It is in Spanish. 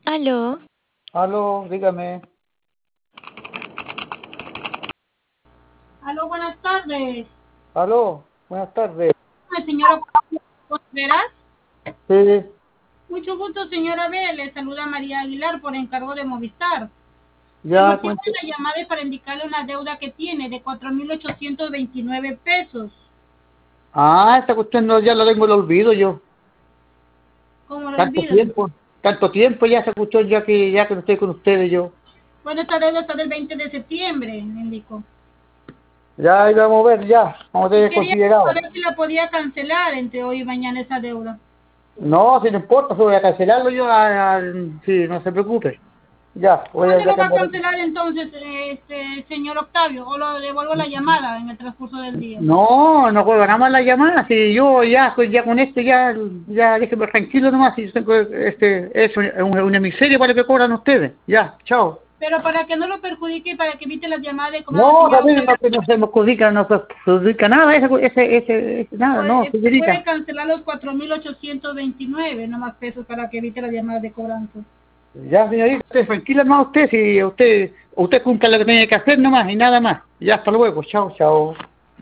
Aló, Aló, dígame. Aló, buenas tardes. Aló, buenas tardes. El señor Contreras. Sí, Mucho gusto, señora B. Le saluda María Aguilar por encargo de Movistar. El ya motivo de cuente. la llamada es para indicarle una deuda que tiene de 4.829 pesos. Ah, esta cuestión no, ya la tengo en el olvido yo. Como lo Tanto olvido. tiempo, tanto tiempo ya esa cuestión ya que no estoy con ustedes yo. Bueno, esta deuda está del 20 de septiembre, me indicó. Ya ahí vamos a ver, ya, vamos a Y tener quería considerado. saber si la podía cancelar entre hoy y mañana esa deuda. No, si no importa, solo voy a cancelarlo yo, sí, no se preocupe. Ya, voy a ¿Cuándo ya lo va a cambiar. cancelar entonces, señor Octavio? ¿O lo devuelvo la llamada en el transcurso del día? No, no juego nada más la llamada, si yo ya con esto ya déjeme tranquilo nomás, si tengo, es una miseria para lo que cobran ustedes. Ya, chao. Pero para que no lo perjudique y para que evite las llamadas de cobranza, No, señor también Octavio, no se me perjudica, no se perjudica nada, nada, no, puede señorita. cancelar los 4.829 nomás pesos para que evite las llamadas de cobranza. Ya, señorita, usted tranquila más usted, si usted cumpla lo que tiene que hacer nomás y nada más. Ya, hasta luego, chao, chao.